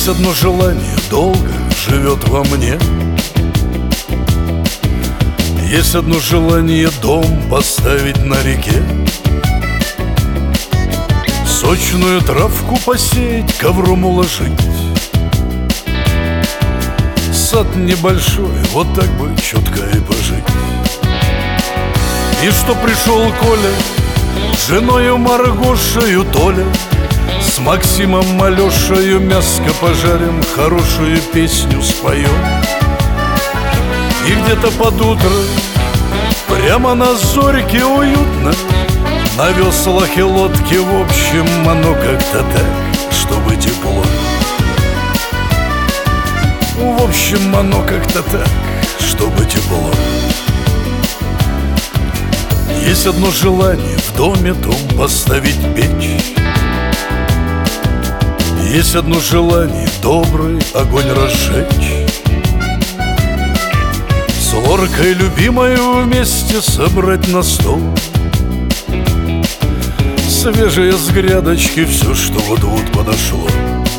Есть одно желание, долго живет во мне. Есть одно желание, дом поставить на реке, сочную травку посеять, ковром уложить, сад небольшой, вот так бы чутко и пожить. И что пришел Коля с женою Маргошею Толя, с Максимом Алешею мяско пожарим, хорошую песню споем. И где-то под утро, прямо на зорьке уютно, на веслах и лодке, в общем, оно как-то так, чтобы тепло. В общем, оно как-то так, чтобы тепло. Есть одно желание, в доме том поставить печь. Есть одно желание, добрый огонь разжечь, с Лоркой любимою вместе собрать на стол свежее с грядочки все, что вот-вот подошло.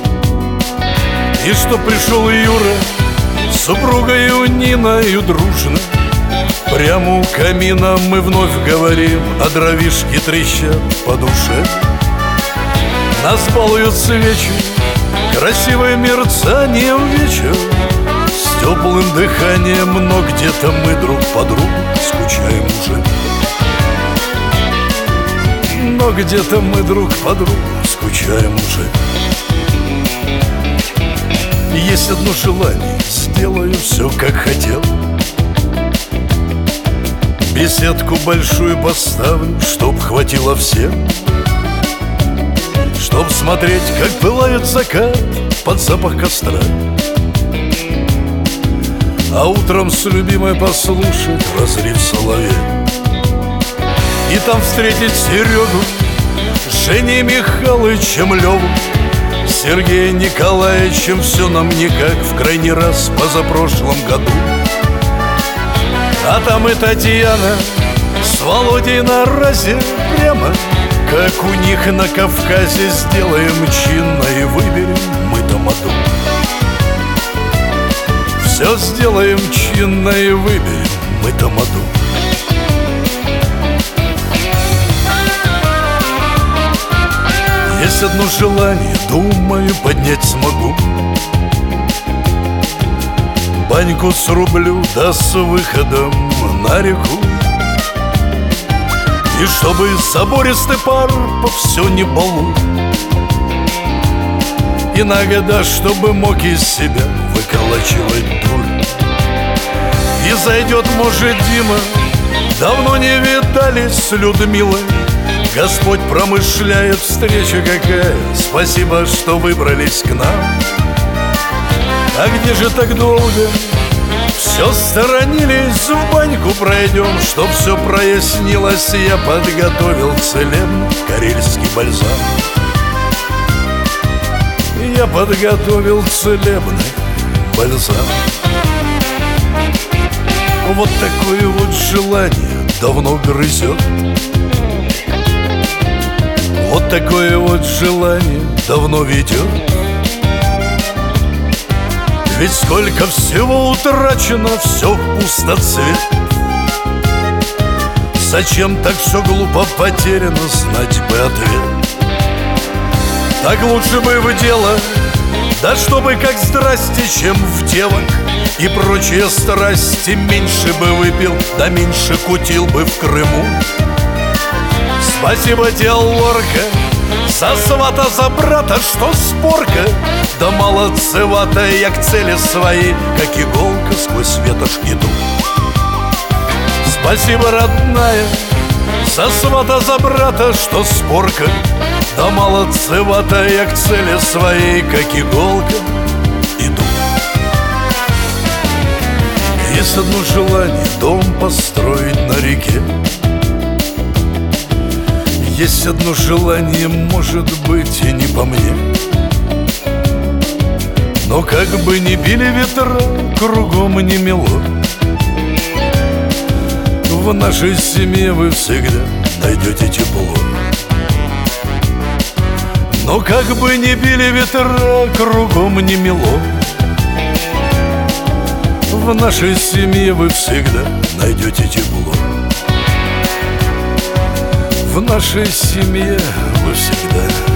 И что пришел Юра с супругою Ниною дружно, прямо у камина мы вновь говорим, а дровишки трещат по душе. Нас балуют свечи красивым мерцанием вечер, с теплым дыханием, но где-то мы друг по другу скучаем уже. Но где-то мы друг по другу скучаем уже. Есть одно желание, сделаю все, как хотел. Беседку большую поставлю, чтоб хватило всем, чтоб смотреть, как пылает закат под запах костра, а утром с любимой послушать разрыв соловей. И там встретить Серегу, Женей Михайловичем, Леву, Сергея Николаевичем, все нам никак в крайний раз позапрошлом году. А там и Татьяна с Володей на разе, прямо как у них на Кавказе, сделаем чинно и выберем мы тамаду. Все сделаем чинно и выберем мы тамаду. Есть одно желание, думаю, поднять смогу. Баньку срублю, да с выходом на реку. И чтобы забористый пар по всё не балу. Иногда, чтобы мог из себя выколачивать дурь. И зайдет, может, Дима, давно не видались с Людмилой. Господь промышляет, встреча какая, спасибо, что выбрались к нам. А где же так долго? Все сторонились, в баньку пройдем, чтоб все прояснилось. Я подготовил целебный карельский бальзам. Я подготовил целебный бальзам. Вот такое вот желание давно грызет. Вот такое вот желание давно ведет. Ведь сколько всего утрачено, все в пустоцвет. Зачем так все глупо потеряно, знать бы ответ. Так лучше бы в дело, да чтобы как здрасте, чем в девок. И прочие страсти меньше бы выпил, да меньше кутил бы в Крыму. Спасибо тебе, Лорка, за свата, за брата, что спорка. Да молодцевата, я к цели своей, как иголка сквозь ветошь иду. Спасибо, родная, за свата, за брата, что спорка. Да молодцевата, я к цели своей, как иголка иду. Есть одно желание, дом построить на реке. Есть одно желание, может быть, и не по мне. Но как бы ни били ветра, кругом не мело. В нашей семье вы всегда найдете тепло. Но Как бы ни били ветра, кругом не мело. В нашей семье вы всегда найдете тепло. В нашей семье вы всегда